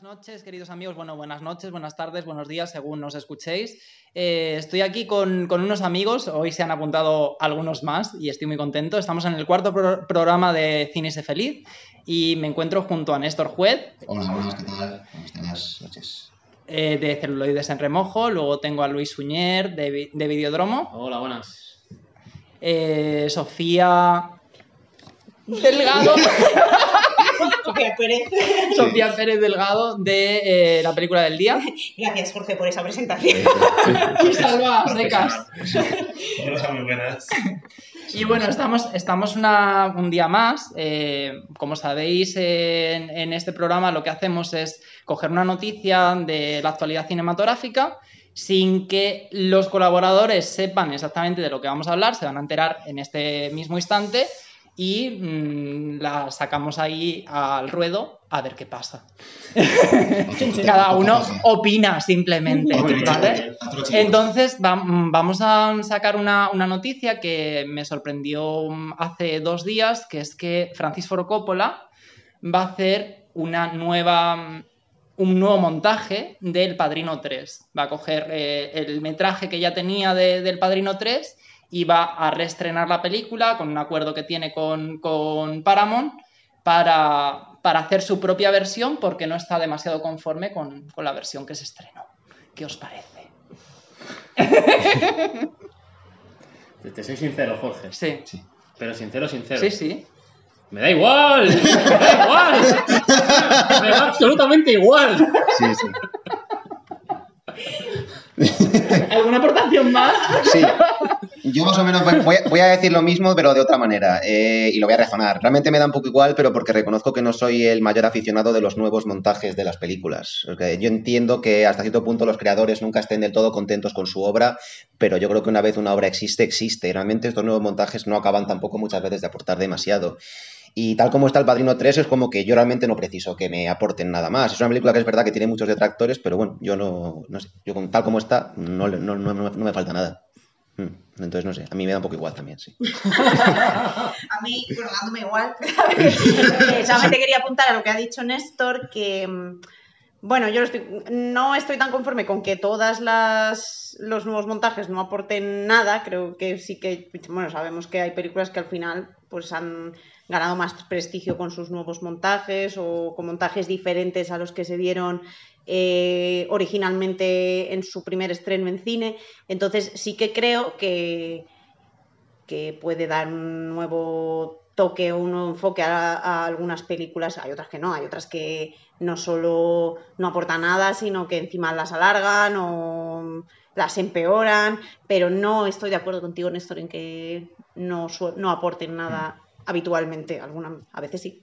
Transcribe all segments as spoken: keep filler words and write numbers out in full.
Buenas noches, queridos amigos. Bueno, buenas noches, buenas tardes, buenos días, según nos escuchéis. Eh, estoy aquí con, con unos amigos. Hoy se han apuntado algunos más y estoy muy contento. Estamos en el cuarto pro programa de Cine Se Feliz y me encuentro junto a Néstor Juez. Hola, buenas, ¿qué tal? Buenas noches. Eh, de Celuloides en Remojo. Luego tengo a Luis Suñer, de, de Videodromo. Hola, buenas. Eh, Sofía Delgado. Sofía Pérez. Sofía Pérez Delgado, de eh, La Película del Día. Gracias, Jorge, por esa presentación. Y Salva Secas. Hola, muy buenas. Y bueno, estamos, estamos una, un día más. Eh, como sabéis, en, en este programa lo que hacemos es coger una noticia de la actualidad cinematográfica sin que los colaboradores sepan exactamente de lo que vamos a hablar. Se van a enterar en este mismo instante y mmm, la sacamos ahí al ruedo a ver qué pasa. Cada uno opina simplemente, ¿vale? Entonces va, vamos a sacar una, una noticia que me sorprendió hace dos días, que es que Francis Ford Coppola va a hacer una nueva, un nuevo montaje del Padrino tres. Va a coger eh, el metraje que ya tenía de, del Padrino tres y va a reestrenar la película con un acuerdo que tiene con, con Paramount para, para hacer su propia versión porque no está demasiado conforme con, con la versión que se estrenó. ¿Qué os parece? Te, te soy sincero, Jorge. Sí. sí. Pero sincero, sincero. Sí, sí. ¡Me da igual! ¡Me da igual! ¡Me da absolutamente igual! Sí, sí. ¿Alguna aportación más? Sí. Yo más o menos voy, voy a decir lo mismo, pero de otra manera, eh, y lo voy a razonar. Realmente me da un poco igual, pero porque reconozco que no soy el mayor aficionado de los nuevos montajes de las películas. Porque yo entiendo que hasta cierto punto los creadores nunca estén del todo contentos con su obra, pero yo creo que una vez una obra existe, existe. Y realmente estos nuevos montajes no acaban tampoco muchas veces de aportar demasiado. Y tal como está El Padrino tres, es como que yo realmente no preciso que me aporten nada más. Es una película que es verdad que tiene muchos detractores, pero bueno, yo no, no sé, yo con tal como está, no, no, no, no me falta nada. Entonces, no sé, a mí me da un poco igual también, sí. A mí, bueno, dándome igual. eh, solamente quería apuntar a lo que ha dicho Néstor, que, bueno, yo no estoy, no estoy tan conforme con que todas las los nuevos montajes no aporten nada. Creo que sí que, bueno, sabemos que hay películas que al final pues han ganado más prestigio con sus nuevos montajes o con montajes diferentes a los que se vieron Eh, originalmente en su primer estreno en cine. Entonces sí que creo que, que puede dar un nuevo toque, un nuevo enfoque a, a algunas películas. Hay otras que no, hay otras que no solo no aportan nada, sino que encima las alargan o las empeoran, pero no estoy de acuerdo contigo, Néstor, en que no, no aporten nada habitualmente. Alguna, a veces sí.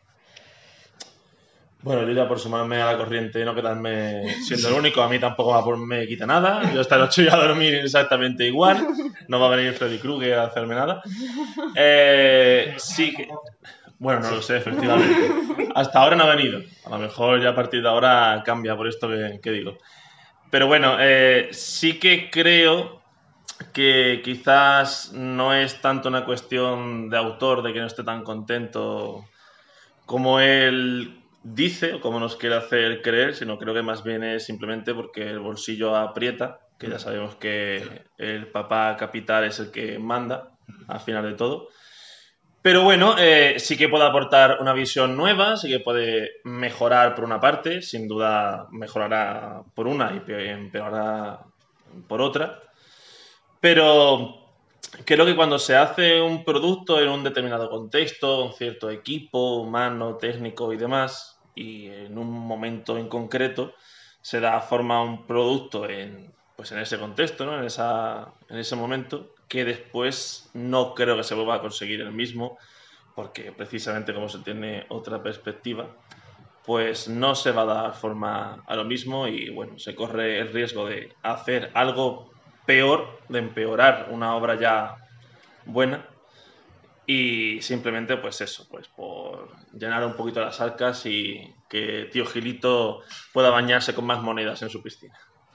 Bueno, yo ya por sumarme a la corriente y no quedarme siendo el único, a mí tampoco me quita nada. Yo esta noche voy a dormir exactamente igual. No va a venir Freddy Krueger a hacerme nada. Eh, sí que... Bueno, no lo sé, efectivamente. Hasta ahora no ha venido. A lo mejor ya a partir de ahora cambia por esto que, que digo. Pero bueno, eh, sí que creo que quizás no es tanto una cuestión de autor, de que no esté tan contento como él dice o como nos quiere hacer creer, sino creo que más bien es simplemente porque el bolsillo aprieta, que ya sabemos que el papá capital es el que manda al final de todo. Pero bueno, eh, sí que puede aportar una visión nueva, sí que puede mejorar por una parte, sin duda mejorará por una y empeorará por otra. Pero creo que cuando se hace un producto en un determinado contexto, un cierto equipo humano, técnico y demás, y en un momento en concreto, se da forma a un producto en, pues en ese contexto, ¿no? en, esa, en ese momento, que después no creo que se vuelva a conseguir el mismo, porque precisamente como se tiene otra perspectiva, pues no se va a dar forma a lo mismo y bueno, se corre el riesgo de hacer algo peor, de empeorar una obra ya buena y simplemente pues eso, pues por llenar un poquito las arcas y que tío Gilito pueda bañarse con más monedas en su piscina.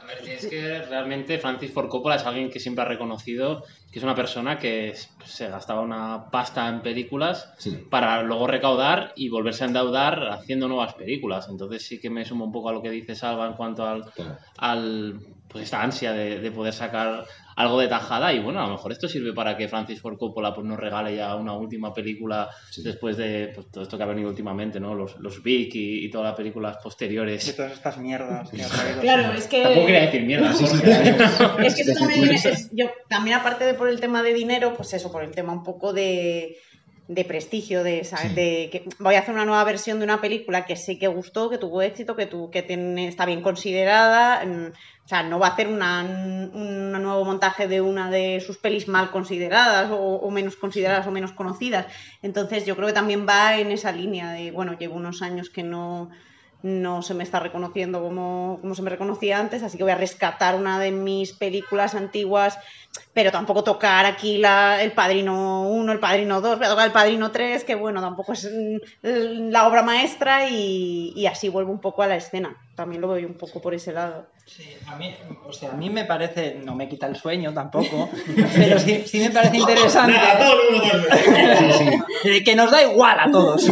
A ver, es que realmente Francis Ford Coppola es alguien que siempre ha reconocido que es una persona que se gastaba una pasta en películas Sí. para luego recaudar y volverse a endeudar haciendo nuevas películas. Entonces sí que me sumo un poco a lo que dice Salva en cuanto al, Claro. al pues esta ansia de, de poder sacar algo de tajada y bueno, a lo mejor esto sirve para que Francis Ford Coppola pues nos regale ya una última película Sí. después de pues, todo esto que ha venido últimamente, ¿no? Los, los Vic y, y todas las películas posteriores. Y todas estas mierdas que ha traído. Claro, es que... Tampoco quería decir mierda, Sí, sí, Jorge. claro. Es que eso Sí, también sí. es, yo también aparte de por el tema de dinero, pues eso, por el tema un poco de, de prestigio, de, ¿sabes? Sí. De que voy a hacer una nueva versión de una película que sé que gustó, que tuvo éxito, que, tu, que tiene, está bien considerada. mm, O sea, no va a hacer una, un nuevo montaje de una de sus pelis mal consideradas o, o menos consideradas o menos conocidas. Entonces yo creo que también va en esa línea de, bueno, llevo unos años que no, no se me está reconociendo como, como se me reconocía antes, así que voy a rescatar una de mis películas antiguas, pero tampoco tocar aquí la, el Padrino uno, el Padrino dos, voy a tocar el Padrino tres, que bueno, tampoco es mm, la obra maestra y, y así vuelvo un poco a la escena. También lo veo yo un poco por ese lado. Sí, a mí, o sea, a mí me parece, no me quita el sueño tampoco, pero sí, sí me parece interesante. Nada, todo el mundo duerme. Eh, que nos da igual a todos.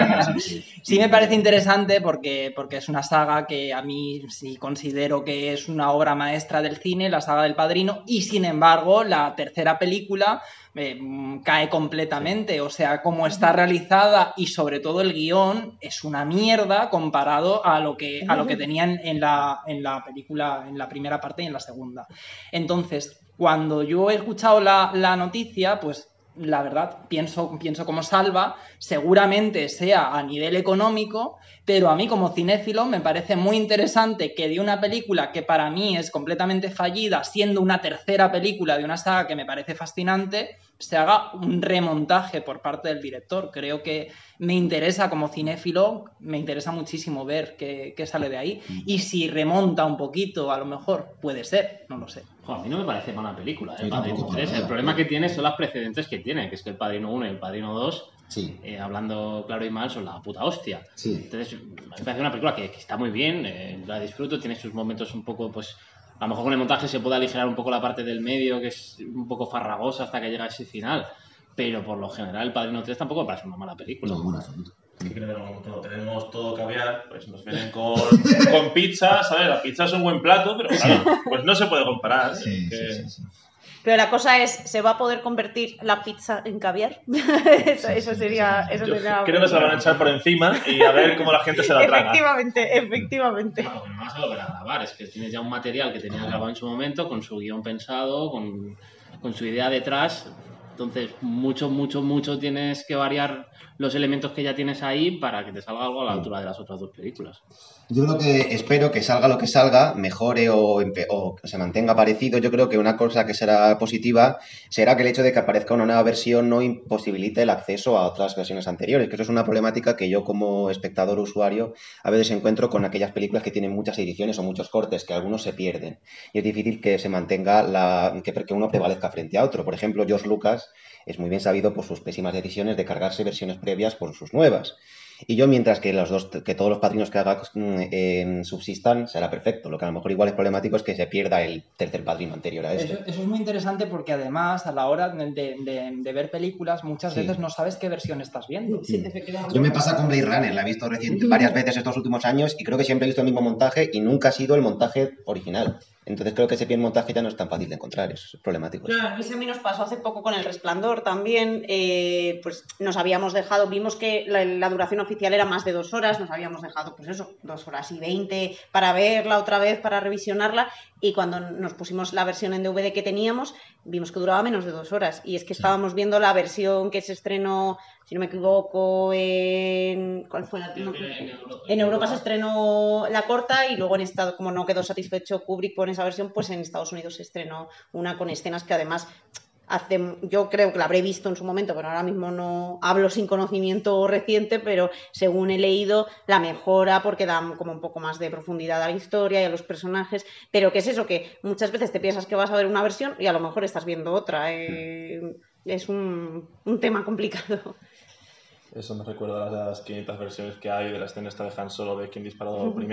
Sí me parece interesante porque, porque es una saga que a mí sí considero que es una obra maestra del cine, la saga del Padrino, y sin embargo la tercera película eh, cae completamente. O sea, como está realizada y sobre todo el guión es una mierda comparado a lo que, a lo que tenían en la, en la película, en la primera parte y en la segunda. Entonces, cuando yo he escuchado la, la noticia, pues la verdad, pienso, pienso como Salva, seguramente sea a nivel económico, pero a mí como cinéfilo me parece muy interesante que de una película que para mí es completamente fallida, siendo una tercera película de una saga que me parece fascinante, se haga un remontaje por parte del director. Creo que me interesa como cinéfilo, me interesa muchísimo ver qué, qué sale de ahí. Y si remonta un poquito, a lo mejor puede ser, no lo sé. Jo, a mí no me parece mala película, ¿eh? Sí, Padrino tampoco, tres. para El nada. problema que tiene son las precedentes que tiene, que es que el Padrino uno y el Padrino dos, Sí. eh, hablando claro y mal, son la puta hostia. Sí. Entonces, me parece una película que, que está muy bien, eh, la disfruto, tiene sus momentos un poco, pues, a lo mejor con el montaje se puede aligerar un poco la parte del medio, que es un poco farragosa hasta que llega a ese final, pero por lo general el Padrino tres tampoco me parece una mala película. No, en absoluto. Que tenemos todo, tenemos todo caviar, pues nos vienen con, con pizza, ¿sabes? La pizza es un buen plato, pero claro, pues no se puede comparar. Sí, que... sí, sí, sí. Pero la cosa es, ¿se va a poder convertir la pizza en caviar? eso, eso sería... Eso Yo sería creo que se la van a echar por encima y a ver cómo la gente se la traga. Efectivamente, efectivamente. Bueno, porque no vas a volver a grabar, es que tienes ya un material que tenías grabado en su momento, con su guión pensado, con, con su idea detrás. Entonces, mucho, mucho, mucho tienes que variar los elementos que ya tienes ahí para que te salga algo a la altura de las otras dos películas. Yo creo que espero que salga lo que salga, mejore o, empe- o se mantenga parecido. Yo creo que una cosa que será positiva será que el hecho de que aparezca una nueva versión no imposibilite el acceso a otras versiones anteriores, que eso es una problemática que yo como espectador o usuario a veces encuentro con aquellas películas que tienen muchas ediciones o muchos cortes, que algunos se pierden. Y es difícil que se mantenga la que, que uno prevalezca frente a otro. Por ejemplo, George Lucas es muy bien sabido por sus pésimas decisiones de cargarse versiones previas por sus nuevas. Y yo, mientras que los dos, que todos los padrinos que haga eh, subsistan, será perfecto. Lo que a lo mejor igual es problemático es que se pierda el tercer padrino anterior a este. Eso, eso es muy interesante porque además a la hora de, de, de ver películas muchas Sí. veces no sabes qué versión estás viendo. Sí, efectivamente. Yo me pasa con Blade Runner, la he visto reciente, varias veces estos últimos años y creo que siempre he visto el mismo montaje y nunca ha sido el montaje original. Entonces creo que ese bien montaje ya no es tan fácil de encontrar, eso es problemático. Claro, eso a mí nos pasó hace poco con El Resplandor también, eh, pues nos habíamos dejado, vimos que la, la duración oficial era más de dos horas, nos habíamos dejado pues eso, dos horas y veinte para verla otra vez, para revisionarla, y cuando nos pusimos la versión en D V D que teníamos, vimos que duraba menos de dos horas, y es que estábamos viendo la versión que se estrenó, si no me equivoco, en... ¿cuál fue la? No, en Europa se estrenó la corta y luego en Estados, como no quedó satisfecho Kubrick con esa versión, pues en Estados Unidos se estrenó una con escenas que además hace, yo creo que la habré visto en su momento, pero ahora mismo no hablo sin conocimiento reciente, pero según he leído la mejora porque da como un poco más de profundidad a la historia y a los personajes, pero ¿qué es eso? Que muchas veces te piensas que vas a ver una versión y a lo mejor estás viendo otra. Eh, es un, un tema complicado. Eso me recuerda a las quinientas versiones que hay de la escena esta de Han Solo de quién disparó primero.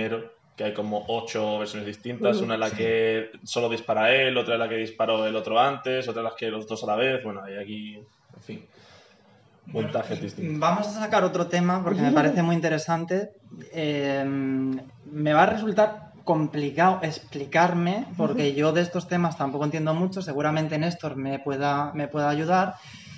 que hay como ocho versiones distintas, una en la que solo dispara él, otra en la que disparó el otro antes, otra en la que los dos a la vez, bueno, hay aquí, en fin, montajes distintos. Vamos a sacar otro tema porque me parece muy interesante. Eh, me va a resultar complicado explicarme porque yo de estos temas tampoco entiendo mucho, seguramente Néstor me pueda, me pueda ayudar,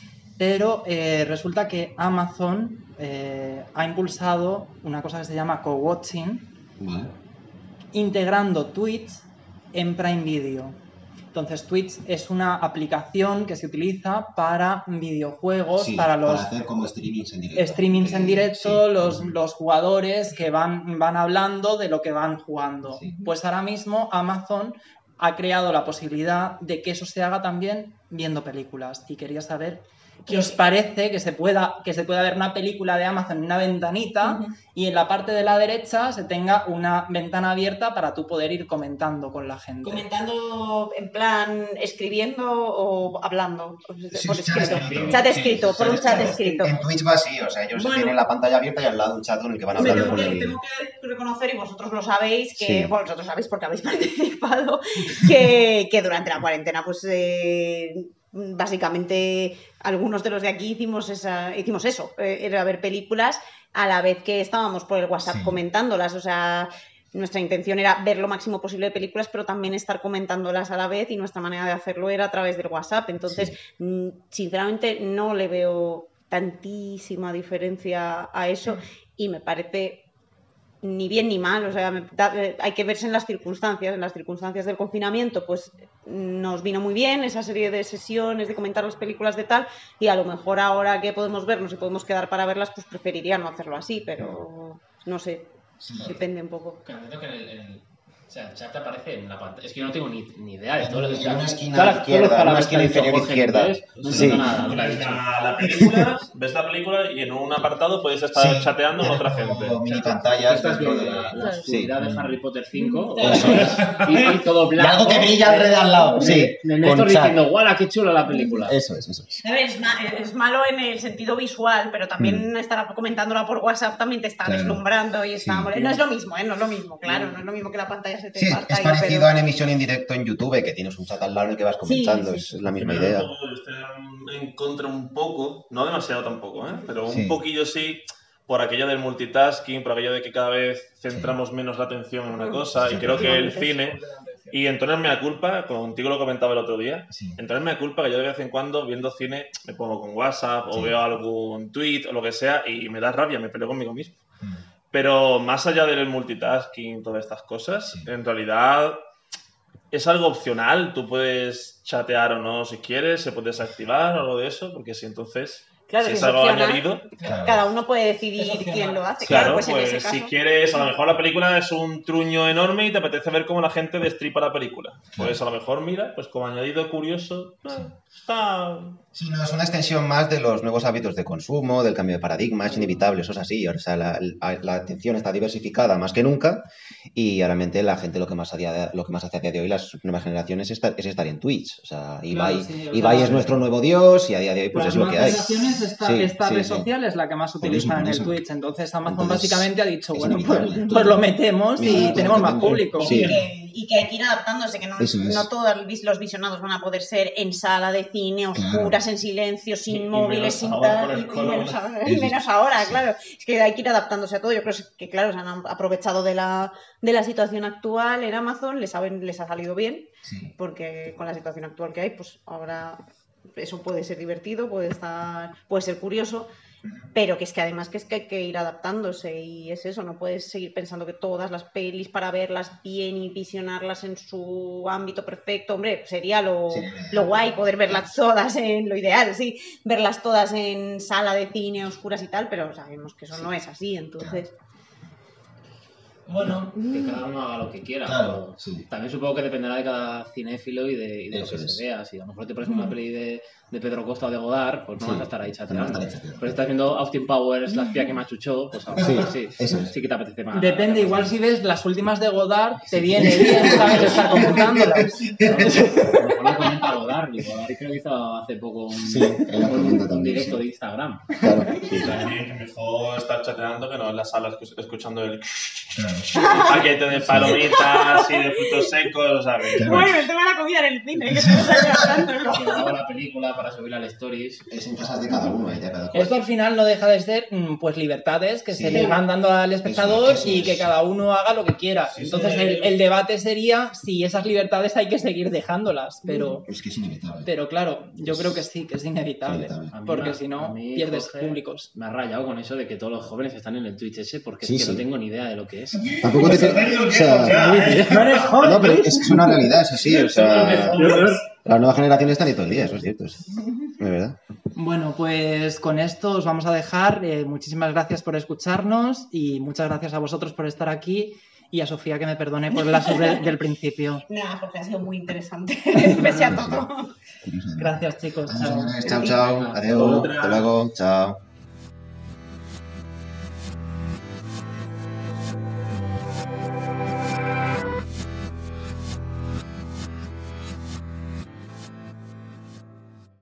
pero eh, resulta que Amazon eh, ha impulsado una cosa que se llama co-watching, Vale. integrando Twitch en Prime Video. Entonces Twitch es una aplicación que se utiliza para videojuegos, Sí, para los para hacer como streamings en directo. streamings en Eh, directo, sí. los, los jugadores que van, van hablando de lo que van jugando. Sí. Pues ahora mismo Amazon ha creado la posibilidad de que eso se haga también viendo películas. Y quería saber qué os parece que se pueda, que se pueda ver una película de Amazon en una ventanita uh-huh. y en la parte de la derecha se tenga una ventana abierta para tú poder ir comentando con la gente. ¿Comentando en plan escribiendo o hablando? Sí, por chat escrito. escrito. Chat escrito, Sí, por un chat escrito. escrito. En Twitch va así, o sea, ellos Bueno, tienen la pantalla abierta y al lado un chat en el que van a me hablar tengo, con que, el... tengo que reconocer, y vosotros lo sabéis, que Sí. bueno, vosotros sabéis porque habéis participado, que, que durante la cuarentena pues eh, básicamente algunos de los de aquí hicimos esa, hicimos eso, eh, era ver películas a la vez que estábamos por el WhatsApp Sí. comentándolas, o sea, nuestra intención era ver lo máximo posible de películas, pero también estar comentándolas a la vez, y nuestra manera de hacerlo era a través del WhatsApp. Entonces, sí. sinceramente, no le veo tantísima diferencia a eso, y me parece ni bien ni mal, o sea, me da, hay que verse en las circunstancias. En las circunstancias del confinamiento, pues nos vino muy bien esa serie de sesiones de comentar las películas de tal, y a lo mejor ahora que podemos vernos y podemos quedar para verlas, pues preferiría no hacerlo así, pero no sé, sí. depende un poco. Claro, que en el, en el, o sea, el chat te aparece en la pantalla. Es que yo no tengo ni, ni idea de todo lo que En una esquina todas las- izquierda, todas las en una palabras esquina que ha dicho inferior Jorge izquierda. en inglés, no Sí. entiendo nada de lo que ha dicho. La, la película, ves la película y en un apartado puedes estar Sí. chateando con Tiene otra como gente. mini Tú pantallas estás dentro viendo de... la, la Sí. oscuridad de Harry Potter cinco Eso es. y, y todo Y blanco. algo que brilla alrededor al lado, sí. De con Néstor chat. diciendo, ¡guau, qué chula la película! Eso es, eso es. A ver, es, ma es malo en el sentido visual, pero también mm. estar comentándola por WhatsApp también te está Claro. deslumbrando y está... Sí. No es lo mismo, ¿eh? No es lo mismo, claro, no es lo mismo que la pantalla se te Sí, parta es ahí, parecido pero... a en emisión en directo en YouTube, que tienes un chat al lado en el que vas comentando, Sí, sí. es la misma Que me idea. da un poco- estoy en contra un poco, no demasiado tampoco, ¿eh? Pero un Sí. poquillo sí, por aquello del multitasking, por aquello de que cada vez centramos sí. menos la atención en una cosa, Sí, y creo que el efectivamente. cine, y entonces me da culpa, contigo lo comentaba el otro día, Sí. entonces me da culpa que yo de vez en cuando viendo cine me pongo con WhatsApp o Sí. veo algún tweet o lo que sea y me da rabia, me peleo conmigo mismo. Mm. Pero más allá del multitasking, todas estas cosas, Sí. en realidad es algo opcional. Tú puedes chatear o no si quieres, se puede desactivar o algo de eso, porque si entonces Claro, si si es es algo opcional, añadido. Claro. Cada uno puede decidir quién lo hace. Claro, Claro, pues, pues, en ese caso... si quieres, a lo mejor la película es un truño enorme y te apetece ver cómo la gente destripa la película. Pues a lo mejor, mira, pues como añadido curioso, eh, está... Sí, no, es una extensión más de los nuevos hábitos de consumo, del cambio de paradigma, es inevitable, eso es así. O sea, la, la, la atención está diversificada más que nunca y realmente la gente lo que más, a día de, lo que más hace a día de hoy, las nuevas generaciones, es estar, es estar en Twitch. O sea, Ibai, Claro, sí, o Ibai sea, es nuestro nuevo dios y a día de hoy pues Las es lo que hay. nuevas generaciones, esta, Sí, esta sí, red sí. social es la que más Por eso, utilizan por en eso. el Twitch. Entonces Amazon Entonces, básicamente ha dicho, es bueno, pues, inevitable. pues lo metemos Mira, y todo tenemos lo que más tengo. público. Sí. Y, que, y que hay que ir adaptándose, que no, Eso es. no todos los visionados van a poder ser en sala de cine, oscuras, en silencio, sin Y- y móviles, menos sin ahora tal. con el Y, y corona. menos ahora, Sí, y sí. menos ahora, Sí. claro. Es que hay que ir adaptándose a todo. Yo creo que, claro, se han aprovechado de la, de la situación actual en Amazon, les, saben, les ha salido bien, Sí. porque con la situación actual que hay, pues ahora eso puede ser divertido, puede estar, puede ser curioso. Pero que es que además que es que hay que ir adaptándose y es eso, no puedes seguir pensando que todas las pelis para verlas bien y visionarlas en su ámbito perfecto, hombre, sería lo, Sí. lo guay poder verlas todas en lo ideal, sí, verlas todas en sala de cine, oscuras y tal, pero sabemos que eso no es así, entonces... Bueno, que cada uno haga lo que quiera. Claro, pero sí. También supongo que dependerá de cada cinéfilo y de, y de lo Eso que es. se vea. Si a lo mejor te pones una peli de, de Pedro Costa o de Godard, pues no Sí. vas a estar ahí No chateando. vas a estar ahí chateando. Pero si estás viendo Austin Powers, la espía que me achuchó, pues a lo mejor sí, Sí, eso es. sí que te apetece más. Depende, igual si ves las últimas de Godard, te viene bien, ¿sabes? Estar comentándolas. A lo mejor lo comenta Godard. Harry. Harry creo que hizo hace poco un, Sí, él la un- comenta un también, directo sí. de Instagram. Claro, sí. También que mejor estar chateando que no en la sala escu- escuchando el Claro. paquete de palomitas y de frutos secos, ¿sabes? Claro. Bueno, el tema de la comida en el cine, que estamos aquí hablándolo. Que grabo la película para subirla al Stories. Es en cosas de cada uno, ¿eh? De cada cual. Esto al final no deja de ser mm, pues libertades que Sí. se le van dando al espectador Eso, eso y es. que cada uno haga lo que quiera. Sí, Entonces sí. el, el debate sería si esas libertades hay que seguir dejándolas, pero, Es que es inevitable. pero claro, yo creo que sí, que es inevitable, Inevitable. A mí porque me- si a no mí, pierdes Jorge, públicos. Me ha rayado con eso de que todos los jóvenes están en el Twitch ese porque Sí, es que sí. no tengo ni idea de lo que es. Tampoco te... O sea, No eres joven. no, pero es, es una realidad, es así. O sea, las nuevas generaciones están ahí todo el día, eso es cierto. Es, de verdad. Bueno, pues con esto os vamos a dejar. Eh, muchísimas gracias por escucharnos y muchas gracias a vosotros por estar aquí y a Sofía que me perdone por el lapsus de- del principio. Nada, porque ha sido muy interesante, pese a todo. Gracias chicos. Adiós, Chao. señores. Chao, chao. Adiós. Hasta luego. Chao.